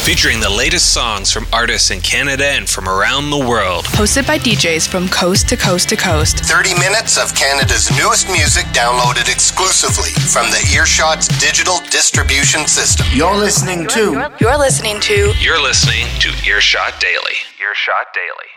featuring the latest songs from artists in Canada and from around the world. Hosted by DJs from coast to coast to coast. 30 minutes of Canada's newest music downloaded exclusively from the Earshot's digital distribution system. You're listening to Earshot Daily. Earshot Daily.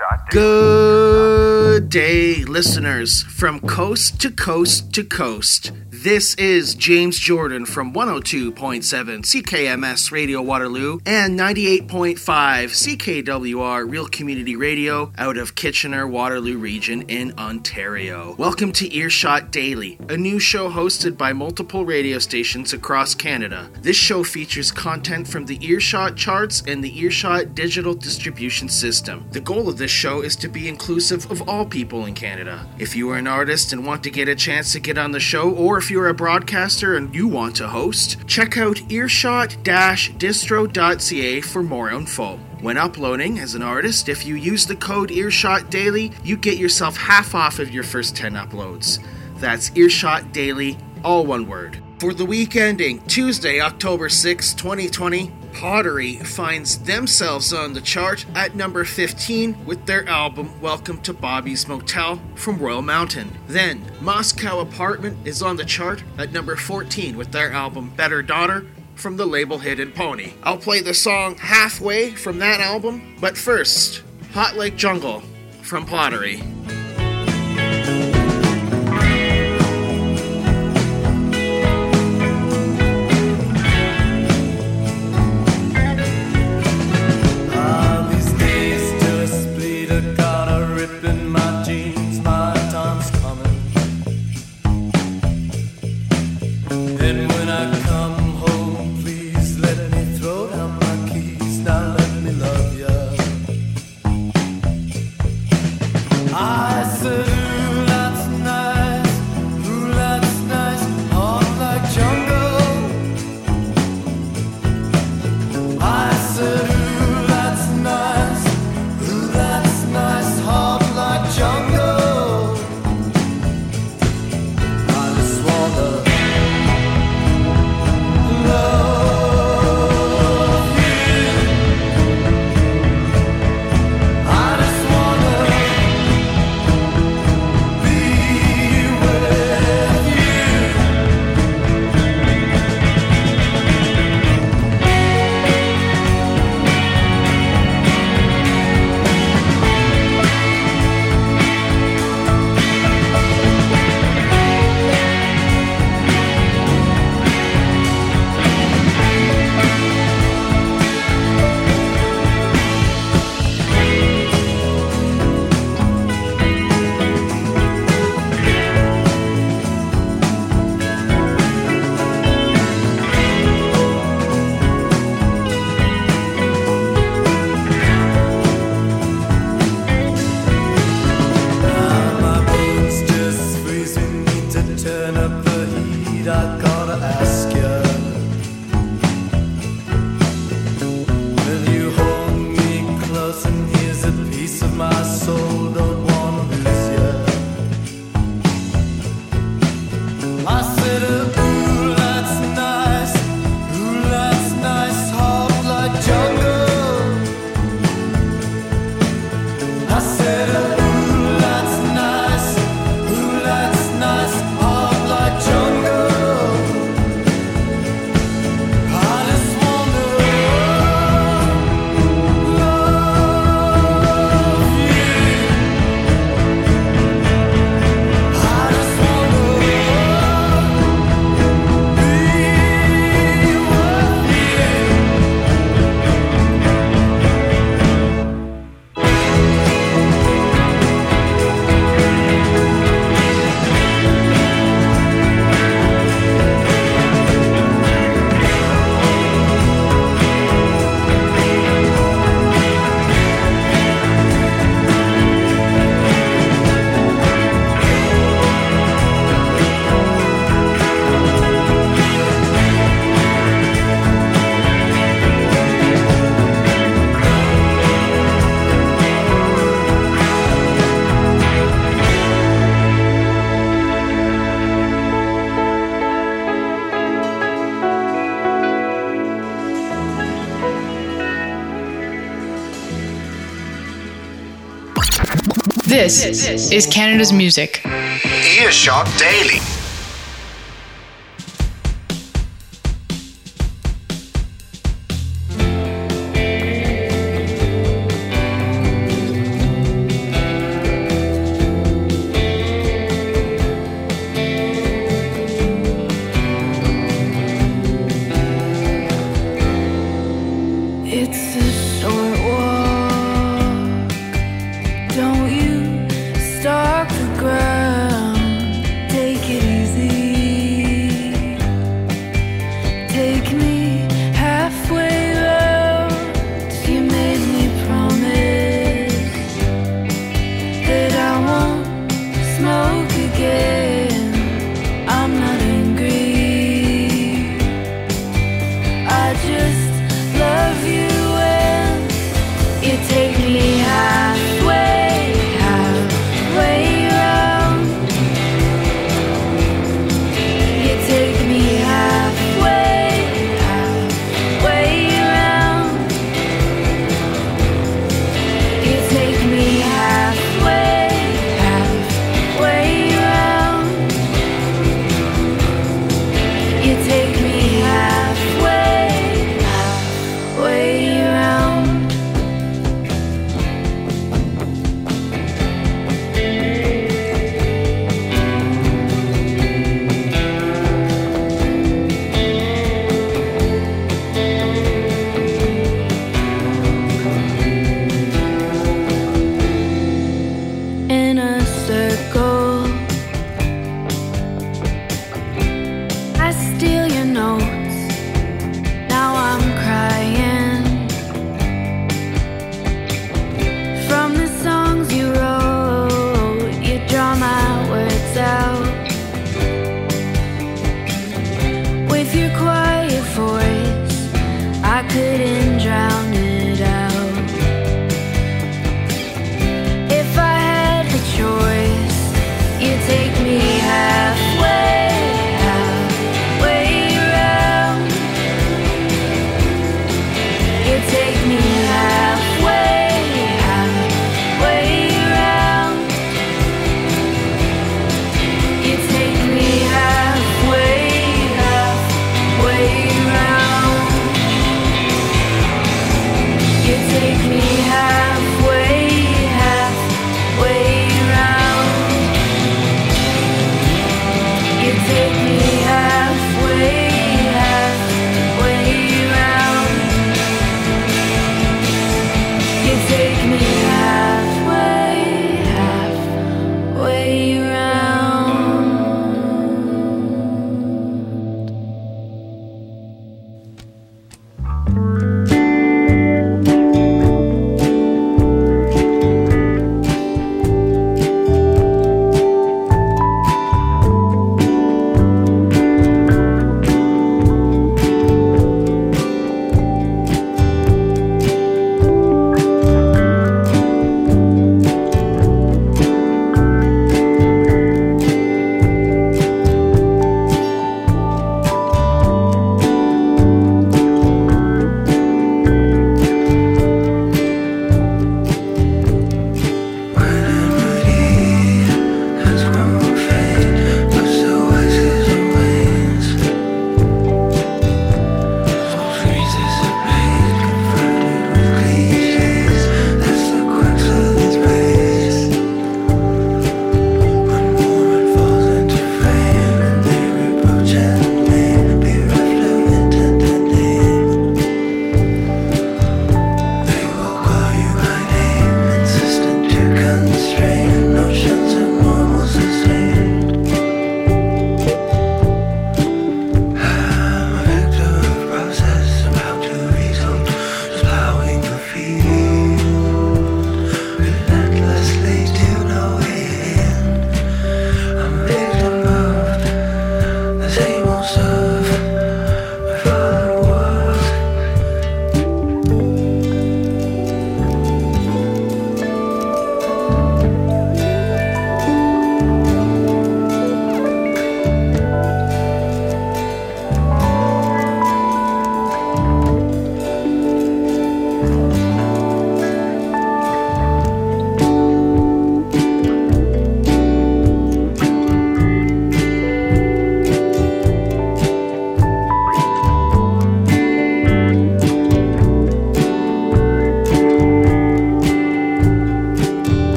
Good day, listeners, from coast to coast to coast. This is James Jordan from 102.7 CKMS Radio Waterloo and 98.5 CKWR Real Community Radio out of Kitchener-Waterloo region in Ontario. Welcome to Earshot Daily, a new show hosted by multiple radio stations across Canada. This show features content from the Earshot charts and the Earshot digital distribution system. The goal of this show is to be inclusive of all people in Canada. If you are an artist and want to get a chance to get on the show, or if you're a broadcaster and you want to host, check out earshot-distro.ca for more info. When uploading as an artist, if you use the code Earshot Daily, you get yourself half off of your first 10 uploads. That's Earshot Daily, all one word. For the week ending Tuesday, October 6, 2020, Pottery finds themselves on the chart at number 15 with their album Welcome to Bobby's Motel from Royal Mountain. Then, Moscow Apartment is on the chart at number 14 with their album Better Daughter from the label Hidden Pony. I'll play the song Halfway from that album, but first, Hot Like Jungle from Pottery. I This is Canada's music. Earshot Daily.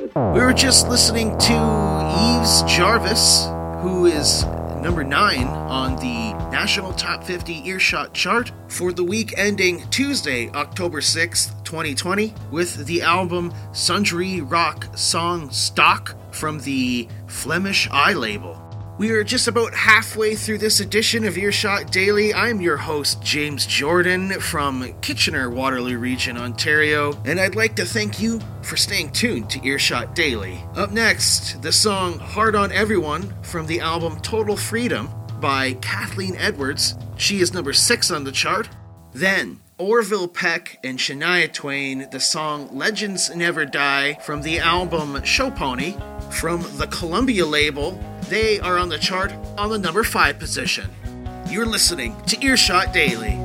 We were just listening to Yves Jarvis, who is number 9 on the National Top 50 Earshot chart for the week ending Tuesday, October 6th, 2020, with the album Sundry Rock Song Stock from the Flemish Eye label. We are just about halfway through this edition of Earshot Daily. I'm your host, James Jordan, from Kitchener-Waterloo Region, Ontario, and I'd like to thank you for staying tuned to Earshot Daily. Up next, the song Hard on Everyone from the album Total Freedom by Kathleen Edwards. She is number 6 on the chart. Then, Orville Peck and Shania Twain, the song Legends Never Die from the album Show Pony from the Columbia label. They are on the chart on the number 5 position. You're listening to Earshot Daily.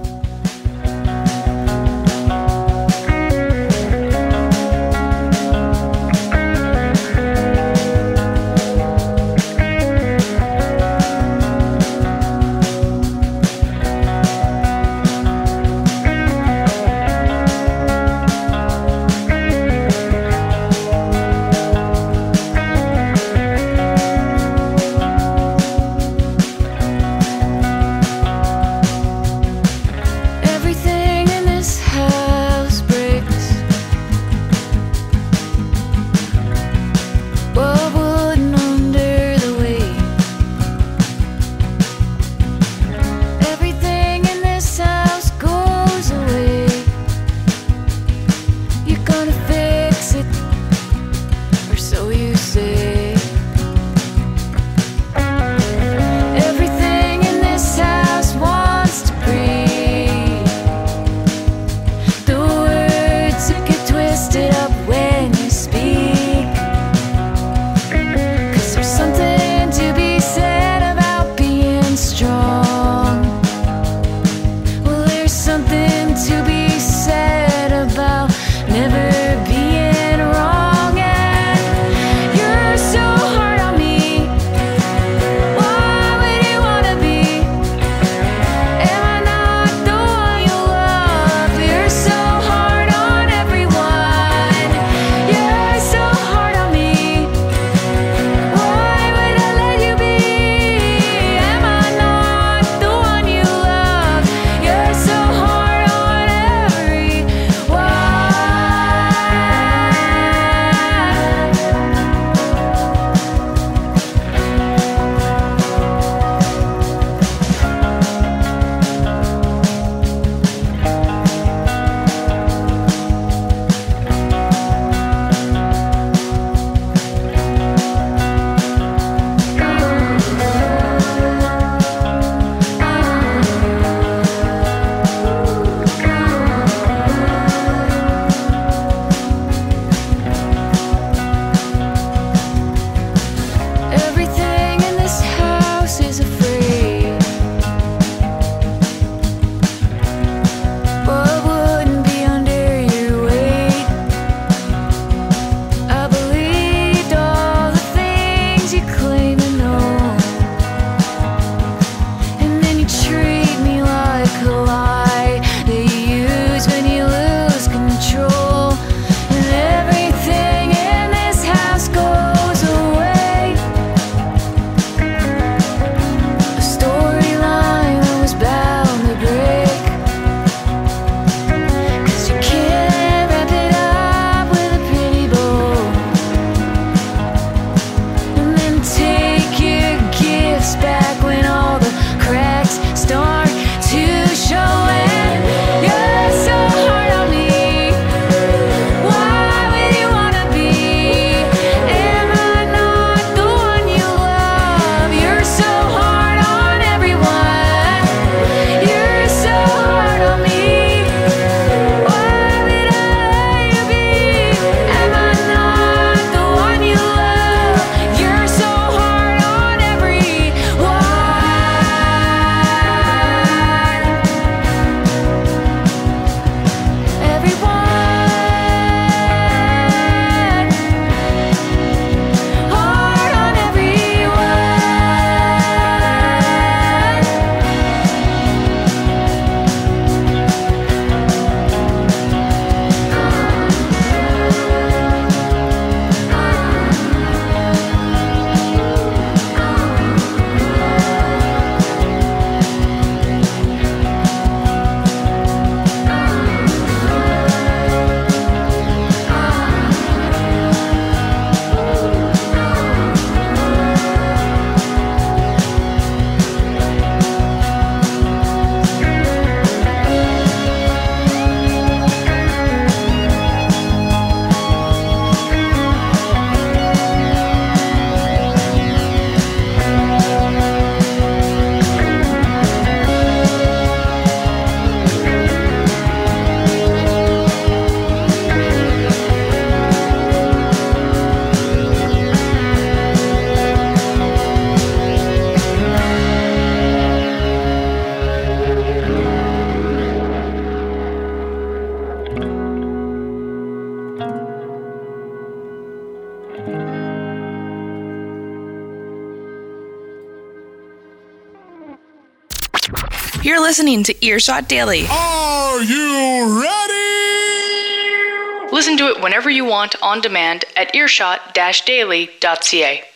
You're listening to Earshot Daily. Are you ready? Listen to it whenever you want on demand at earshot-daily.ca.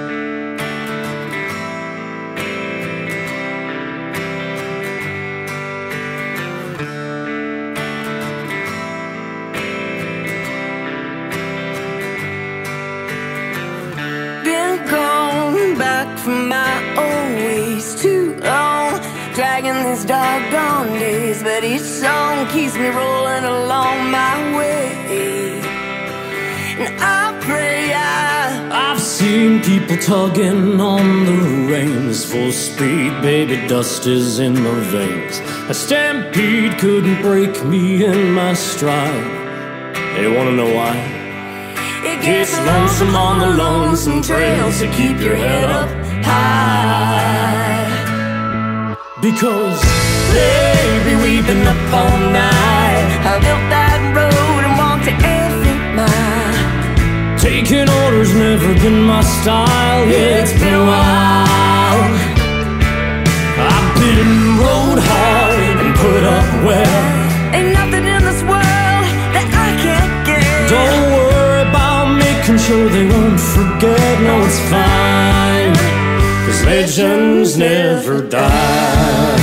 Been gone back from my old ways too long, dragging these doggone days, but each song keeps me rolling along my way. And I pray I've seen people tugging on the reins, full speed, baby, dust is in my veins. A stampede couldn't break me in my stride. Hey, wanna know why? it It's lonesome on the lonesome trail, so keep your head up high. Because, baby, we've been up all night. I built that road and walked every mile. Taking orders never been my style. Yeah, it's been a while. I've been rode hard and put up well. Ain't nothing in this world that I can't get. Don't worry about making sure they won't forget. No, it's fine, 'cause legends never die.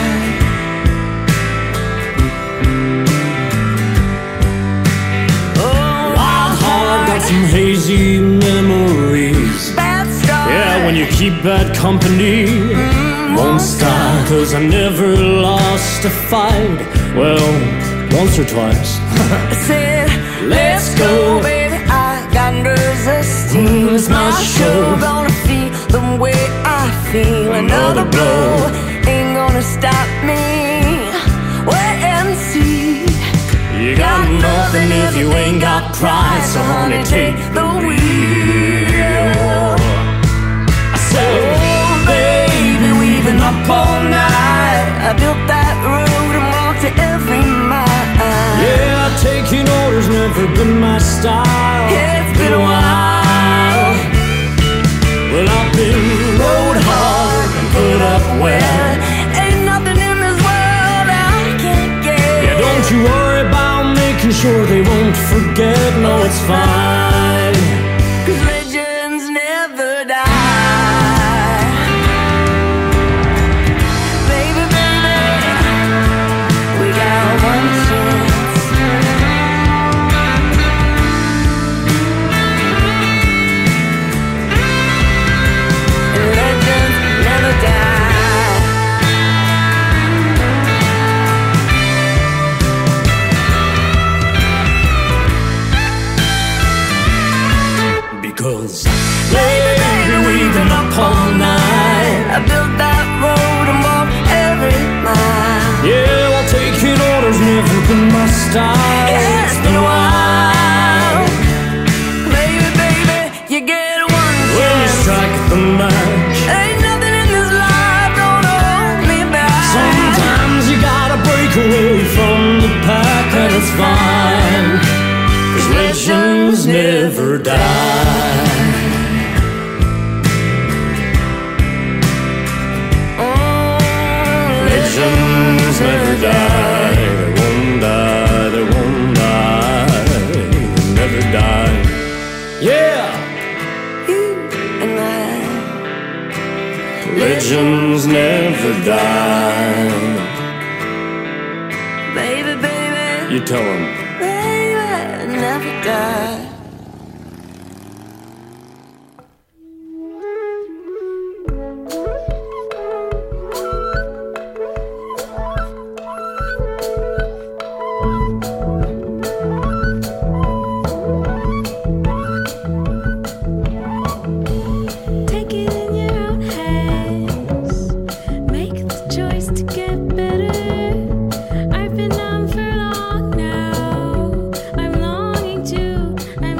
Some hazy memories. Bad start. Yeah, when you keep bad company, won't stop. 'Cause I never lost a fight. Well, once or twice. I said, let's go, baby. I got nerves of steel. It's my show. Gonna feel the way I feel. Another blow ain't gonna stop me. Wait and see. You got nothing if you ain't got pride, so honey, take the wheel. I said, oh, baby, we've been up all night. I built that road and walked to every mile. Yeah, taking orders never been my style. Yeah, it's been a while. Well, I've been rode hard and put up well. Ain't nothing in this world I can't get. Yeah, don't you worry about making sure they won't forget. No, it's fine, 'cause legends never die. Baby, baby, we got one chance. And legends never die. because, baby, we've been up all night. I built that road and walked every mile. Yeah, well, taking orders never been my style. Yeah, it's been a while. Baby, baby, you get one When you chance. strike the match, Ain't nothing in this life gonna hold me back. sometimes you gotta break away from the pack, and it's fine, 'cause legends never die. Legends never die. They won't die. They won't die. Never die. Yeah. You and I. Legends never die. Baby, baby, You tell them. baby, never die. Take it in your own hands. Make the choice to get better. I've been numb for long now. I'm longing to, I'm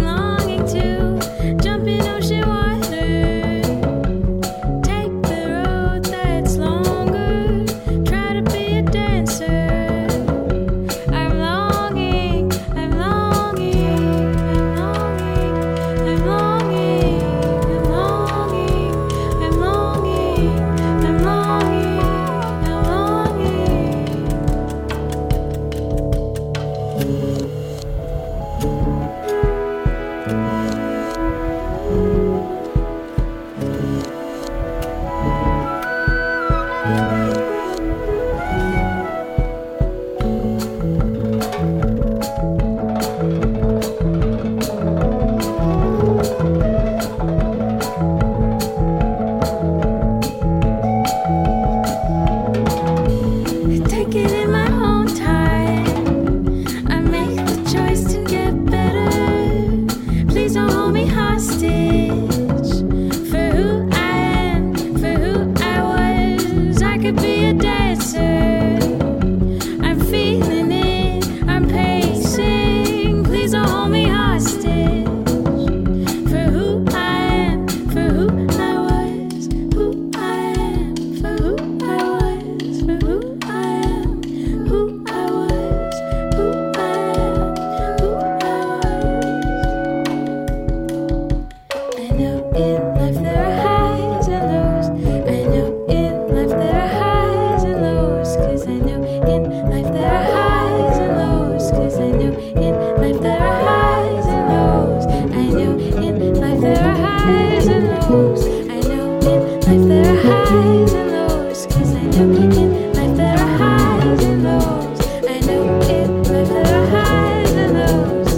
highs and lows, 'cause I know in life there are highs and lows. I know in life there are highs and lows.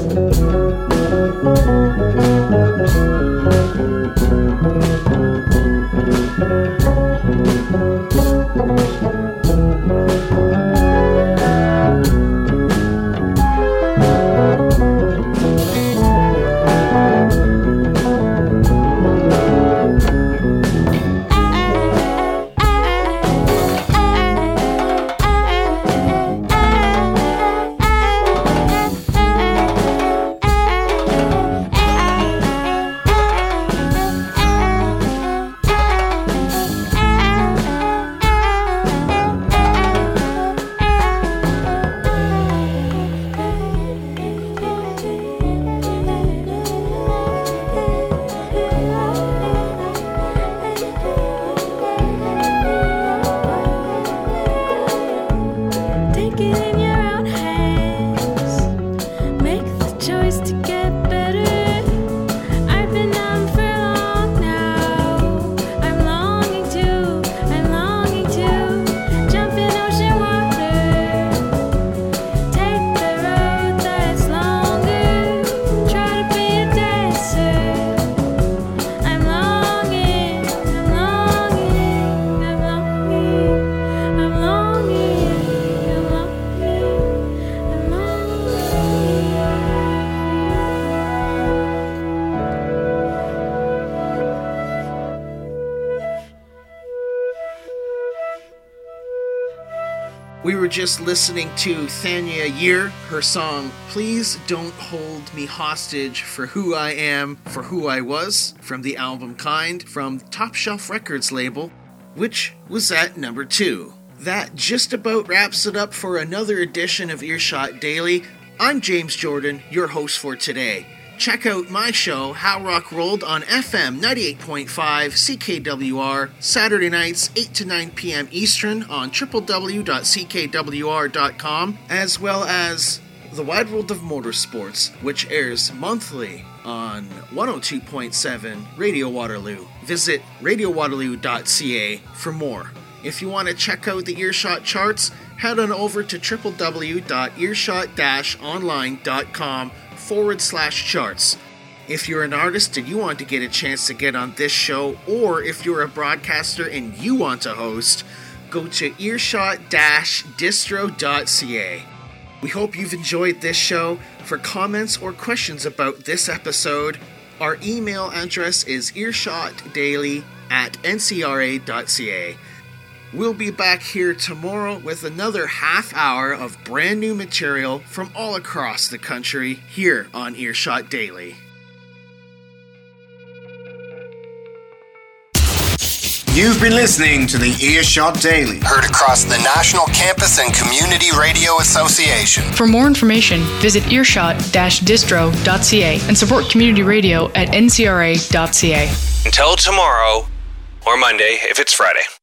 Take it in your own hands. Make the choice to get better. I've been numb for long now. I'm longing to jump in ocean water. Take the road that's longer. Try to be a dancer. I'm longing. We were just listening to Thanya Year, her song Please Don't Hold Me Hostage for Who I Am, for Who I Was, from the album Kind, from Top Shelf Records label, which was at number 2. That just about wraps it up for another edition of Earshot Daily. I'm James Jordan, your host for today. Check out my show, How Rock Rolled, on FM 98.5 CKWR, Saturday nights 8 to 9 p.m. Eastern on www.ckwr.com, as well as The Wide World of Motorsports, which airs monthly on 102.7 Radio Waterloo. Visit radiowaterloo.ca for more. If you want to check out the Earshot charts, head on over to www.earshot-online.com/charts. If you're an artist and you want to get a chance to get on this show, or if you're a broadcaster and you want to host, go to earshot-distro.ca. We hope you've enjoyed this show. For comments or questions about this episode, our email address is earshotdaily@ncra.ca. We'll be back here tomorrow with another half hour of brand new material from all across the country here on Earshot Daily. You've been listening to the Earshot Daily, heard across the National Campus and Community Radio Association. For more information, visit earshot-distro.ca and support community radio at ncra.ca. Until tomorrow, or Monday if it's Friday.